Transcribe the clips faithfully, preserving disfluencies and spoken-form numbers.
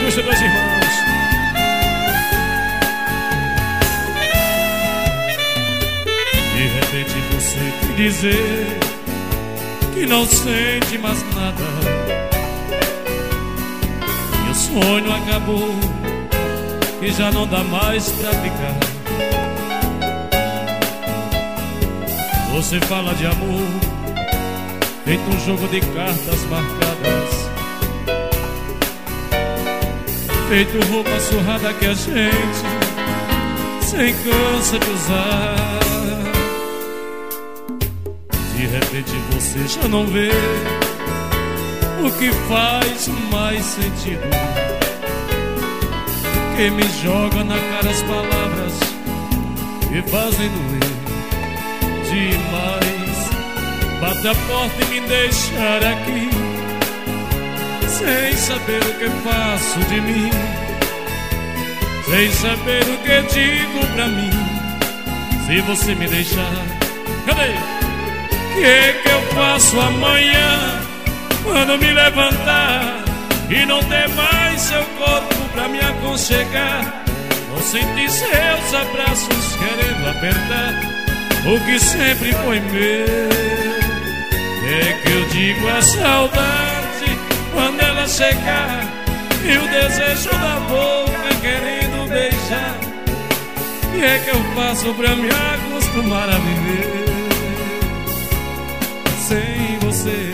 Augusto, dois irmãos. De repente você tem dizer que não sente mais nada, e o sonho acabou, que já não dá mais pra ficar. Você fala de amor, feito um jogo de cartas marcadas, feito roupa surrada que a gente sem cansa de usar. De repente você já não vê o que faz mais sentido, que me joga na cara as palavras e fazem doer demais. Bate a porta e me deixar aqui, sem saber o que faço de mim, sem saber o que digo pra mim. Se você me deixar, cadê? Que é que eu faço amanhã, quando me levantar e não ter mais seu corpo pra me aconchegar? Vou sentir seus abraços querendo apertar o que sempre foi meu. É que eu digo a saudade quando ela chegar, e o desejo da boca querendo beijar. E é que eu faço pra me acostumar a viver sem você?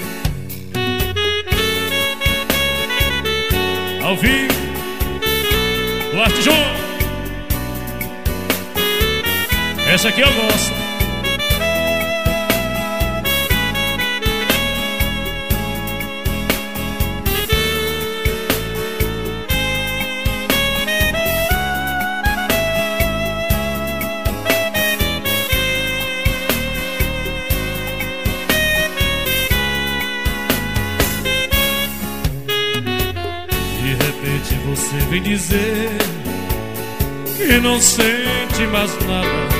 Ao vivo, Duarte João. Essa aqui eu gosto. Você vem dizer que não sente mais nada,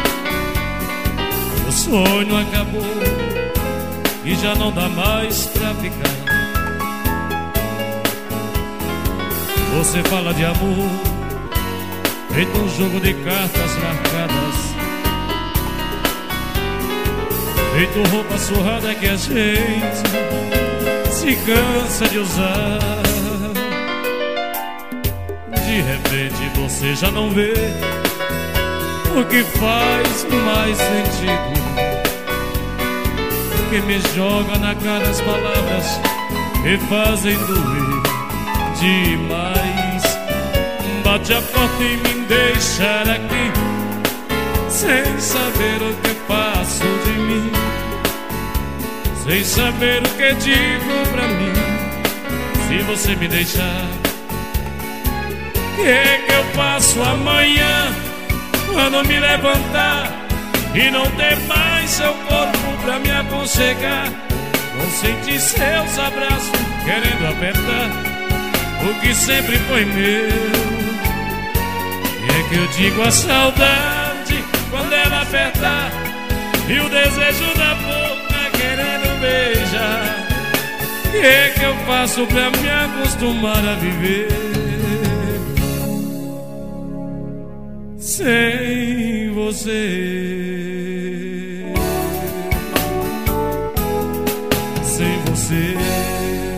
o sonho acabou e já não dá mais pra ficar. Você fala de amor, feito um jogo de cartas marcadas, feito roupa surrada que a gente se cansa de usar. De repente você já não vê o que faz mais sentido, que me joga na cara as palavras e fazem doer demais. Bate a porta e me deixar aqui, sem saber o que faço de mim, sem saber o que digo pra mim. Se você me deixar, que é que eu faço amanhã, quando me levantar e não ter mais seu corpo pra me aconchegar? Vou sentir seus abraços querendo apertar o que sempre foi meu. E é que eu digo a saudade quando ela apertar, e o desejo da boca querendo beijar. Que é que eu faço pra me acostumar a viver sem você? Sem você.